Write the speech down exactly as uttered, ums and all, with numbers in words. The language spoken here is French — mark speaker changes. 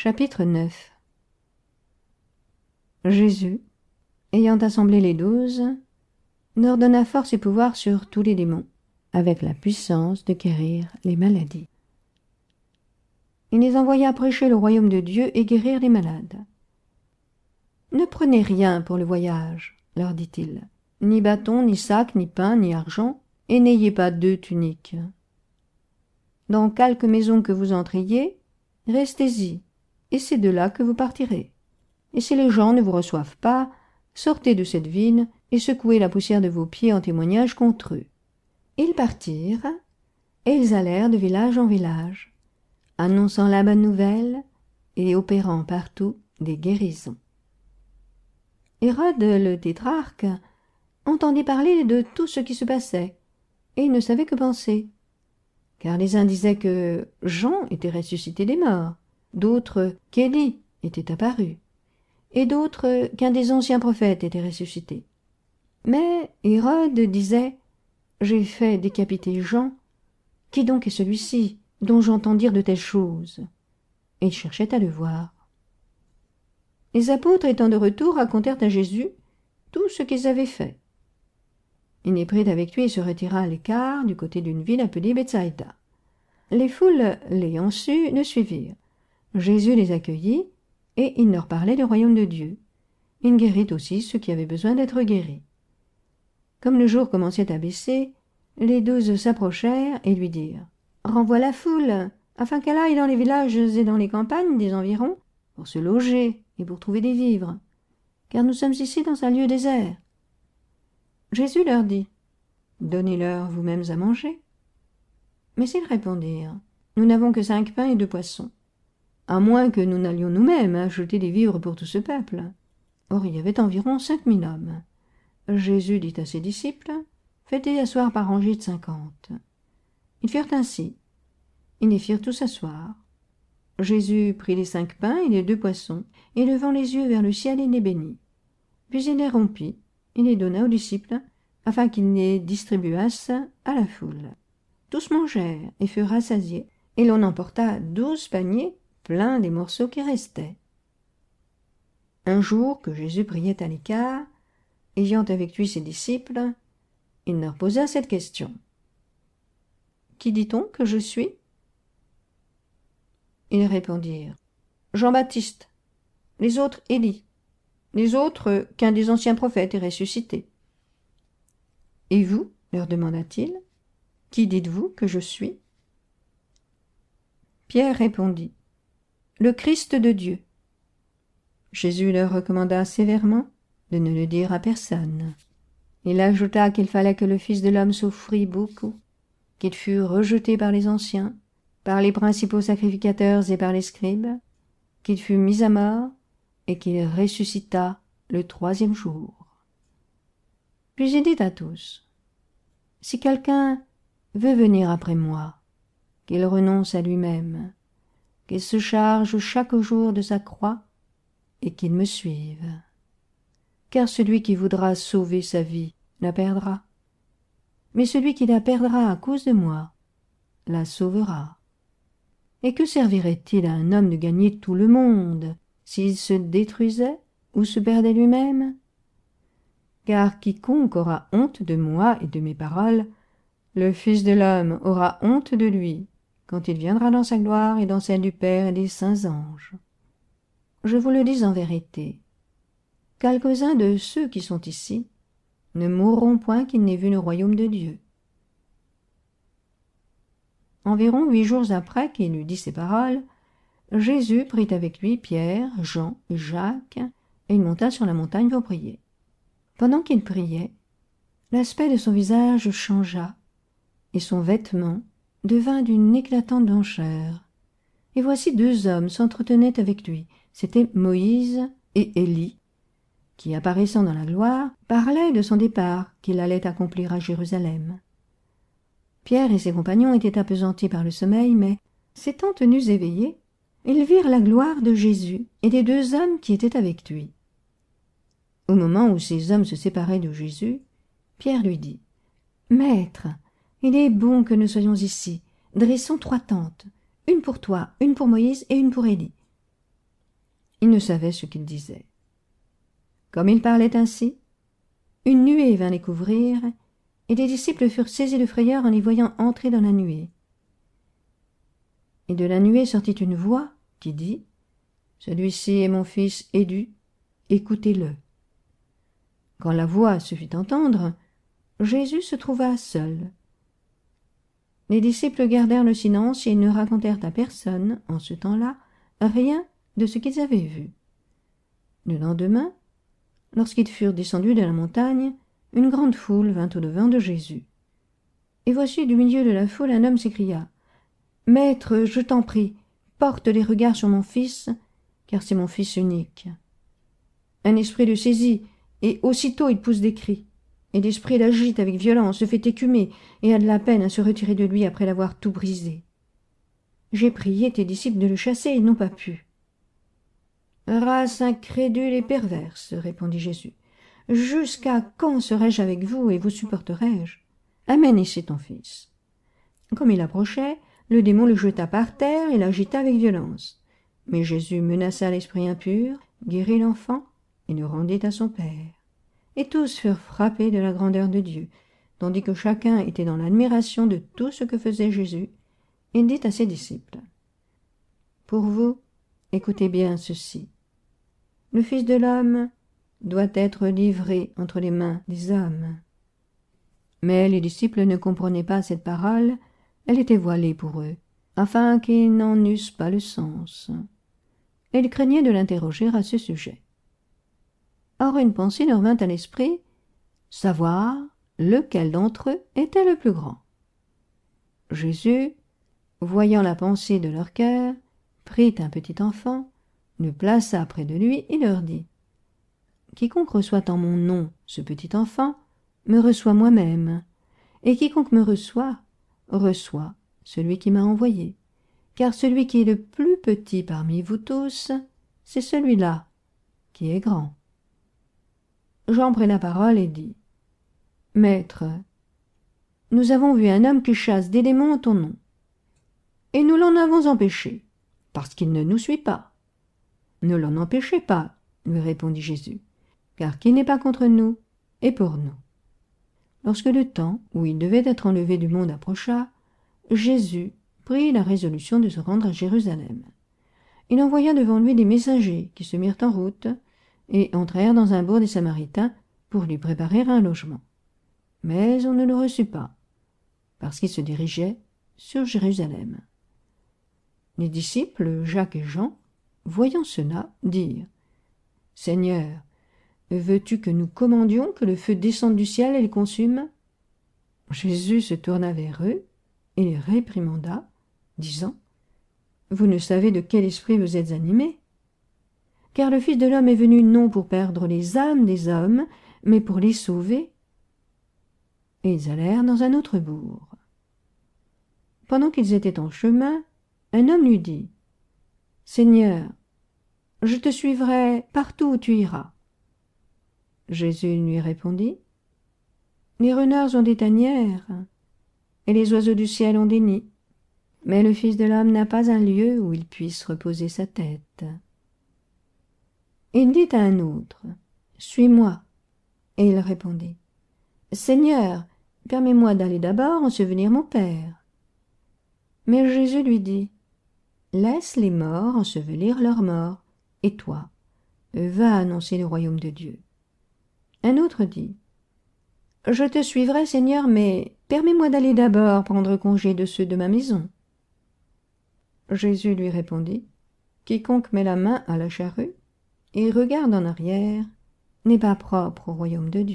Speaker 1: Chapitre neuf. Jésus, ayant assemblé les douze, leur donna force et pouvoir sur tous les démons, avec la puissance de guérir les maladies. Il les envoya prêcher le royaume de Dieu et guérir les malades. « Ne prenez rien pour le voyage, leur dit-il, ni bâton, ni sac, ni pain, ni argent, et n'ayez pas deux tuniques. Dans quelque maison que vous entriez, restez-y, et c'est de là que vous partirez. Et si les gens ne vous reçoivent pas, sortez de cette ville et secouez la poussière de vos pieds en témoignage contre eux. » Ils partirent, et ils allèrent de village en village, annonçant la bonne nouvelle et opérant partout des guérisons. Hérode le tétrarque entendit parler de tout ce qui se passait, et il ne savait que penser. Car les uns disaient que Jean était ressuscité des morts, d'autres qu'Élie était apparu, et d'autres qu'un des anciens prophètes était ressuscité. Mais Hérode disait « J'ai fait décapiter Jean. Qui donc est celui-ci dont j'entends dire de telles choses ?» Et il cherchait à le voir. Les apôtres étant de retour racontèrent à Jésus tout ce qu'ils avaient fait. Il les prit avec lui et se retira à l'écart du côté d'une ville appelée Bethsaïda. Les foules, l'ayant su, le suivirent. Jésus les accueillit et il leur parlait du royaume de Dieu. Il guérit aussi ceux qui avaient besoin d'être guéris. Comme le jour commençait à baisser, les douze s'approchèrent et lui dirent « Renvoie la foule, afin qu'elle aille dans les villages et dans les campagnes des environs, pour se loger et pour trouver des vivres, car nous sommes ici dans un lieu désert. » Jésus leur dit « Donnez-leur vous-mêmes à manger. » Mais ils répondirent « Nous n'avons que cinq pains et deux poissons, à moins que nous n'allions nous-mêmes acheter des vivres pour tout ce peuple. » Or il y avait environ cinq mille hommes. Jésus dit à ses disciples « Faites-les asseoir par rangées de cinquante. » Ils firent ainsi. Ils les firent tous asseoir. Jésus prit les cinq pains et les deux poissons, et levant les yeux vers le ciel, il les bénit. Puis il les rompit, il les donna aux disciples, afin qu'ils les distribuassent à la foule. Tous mangèrent et furent rassasiés, et l'on emporta douze paniers pleins des morceaux qui restaient. Un jour que Jésus priait à l'écart, ayant avec lui ses disciples, il leur posa cette question. « Qui dit-on que je suis ?» Ils répondirent « Jean-Baptiste, les autres Élie, les autres qu'un des anciens prophètes est ressuscité. » « Et vous, leur demanda-t-il, qui dites-vous que je suis ?» Pierre répondit « Le Christ de Dieu. » Jésus leur recommanda sévèrement de ne le dire à personne. Il ajouta qu'il fallait que le Fils de l'homme souffrit beaucoup, qu'il fût rejeté par les anciens, par les principaux sacrificateurs et par les scribes, qu'il fut mis à mort et qu'il ressuscita le troisième jour. Puis il dit à tous, « Si quelqu'un veut venir après moi, qu'il renonce à lui-même, qu'il se charge chaque jour de sa croix et qu'il me suive. Car celui qui voudra sauver sa vie la perdra, mais celui qui la perdra à cause de moi la sauvera. Et que servirait-il à un homme de gagner tout le monde s'il se détruisait ou se perdait lui-même? Car quiconque aura honte de moi et de mes paroles, le Fils de l'homme aura honte de lui, quand il viendra dans sa gloire et dans celle du Père et des saints anges. Je vous le dis en vérité, quelques-uns de ceux qui sont ici ne mourront point qu'ils n'aient vu le royaume de Dieu. » Environ huit jours après qu'il eut dit ces paroles, Jésus prit avec lui Pierre, Jean et Jacques, et il monta sur la montagne pour prier. Pendant qu'il priait, l'aspect de son visage changea, et son vêtement devint d'une éclatante blancheur. Et voici deux hommes s'entretenaient avec lui, c'étaient Moïse et Élie, qui, apparaissant dans la gloire, parlaient de son départ qu'il allait accomplir à Jérusalem. Pierre et ses compagnons étaient appesantis par le sommeil, mais, s'étant tenus éveillés, ils virent la gloire de Jésus et des deux hommes qui étaient avec lui. Au moment où ces hommes se séparaient de Jésus, Pierre lui dit « Maître, il est bon que nous soyons ici. Dressons trois tentes, une pour toi, une pour Moïse et une pour Élie. » Il ne savait ce qu'il disait. Comme il parlait ainsi, une nuée vint les couvrir, et les disciples furent saisis de frayeur en les voyant entrer dans la nuée. Et de la nuée sortit une voix qui dit « Celui-ci est mon fils aidu, écoutez-le. » Quand la voix se fit entendre, Jésus se trouva seul. Les disciples gardèrent le silence et ils ne racontèrent à personne, en ce temps-là, rien de ce qu'ils avaient vu. Le lendemain, lorsqu'ils furent descendus de la montagne, une grande foule vint au-devant de Jésus. Et voici du milieu de la foule un homme s'écria « Maître, je t'en prie, porte les regards sur mon fils, car c'est mon fils unique. » Un esprit le saisit, et aussitôt il pousse des cris. Et l'esprit l'agite avec violence, se fait écumer, et a de la peine à se retirer de lui après l'avoir tout brisé. J'ai prié tes disciples de le chasser, ils n'ont pas pu. « Race incrédule et perverse, répondit Jésus, jusqu'à quand serai-je avec vous et vous supporterai-je? Amène ici ton fils. » Comme il approchait, le démon le jeta par terre et l'agita avec violence. Mais Jésus menaça l'esprit impur, guérit l'enfant et le rendit à son père. Et tous furent frappés de la grandeur de Dieu, tandis que chacun était dans l'admiration de tout ce que faisait Jésus. Il dit à ses disciples, « Pour vous, écoutez bien ceci. Le Fils de l'homme doit être livré entre les mains des hommes. » Mais les disciples ne comprenaient pas cette parole, elle était voilée pour eux, afin qu'ils n'en eussent pas le sens. Et ils craignaient de l'interroger à ce sujet. Or une pensée leur vint à l'esprit, savoir lequel d'entre eux était le plus grand. Jésus, voyant la pensée de leur cœur, prit un petit enfant, le plaça près de lui et leur dit « Quiconque reçoit en mon nom ce petit enfant, me reçoit moi-même, et quiconque me reçoit, reçoit celui qui m'a envoyé. Car celui qui est le plus petit parmi vous tous, c'est celui-là qui est grand. » Jean prit la parole et dit « Maître, nous avons vu un homme qui chasse des démons en ton nom, et nous l'en avons empêché, parce qu'il ne nous suit pas. » « Ne l'en empêchez pas, lui répondit Jésus, car qui n'est pas contre nous est pour nous. » Lorsque le temps où il devait être enlevé du monde approcha, Jésus prit la résolution de se rendre à Jérusalem. Il envoya devant lui des messagers qui se mirent en route et entrèrent dans un bourg des Samaritains pour lui préparer un logement. Mais on ne le reçut pas, parce qu'il se dirigeait sur Jérusalem. Les disciples, Jacques et Jean, voyant cela, dirent « Seigneur, veux-tu que nous commandions que le feu descende du ciel et les consume ?» Jésus se tourna vers eux et les réprimanda, disant « Vous ne savez de quel esprit vous êtes animés, car le Fils de l'homme est venu non pour perdre les âmes des hommes, mais pour les sauver. » Et ils allèrent dans un autre bourg. Pendant qu'ils étaient en chemin, un homme lui dit « Seigneur, je te suivrai partout où tu iras. » Jésus lui répondit « Les renards ont des tanières, et les oiseaux du ciel ont des nids, mais le Fils de l'homme n'a pas un lieu où il puisse reposer sa tête. » Il dit à un autre « Suis-moi. » Et il répondit « Seigneur, permets-moi d'aller d'abord ensevelir mon Père. » Mais Jésus lui dit « Laisse les morts ensevelir leurs morts, et toi, va annoncer le royaume de Dieu. » Un autre dit « Je te suivrai, Seigneur, mais permets-moi d'aller d'abord prendre congé de ceux de ma maison. » Jésus lui répondit « Quiconque met la main à la charrue et regarde en arrière n'est pas propre au royaume de Dieu. »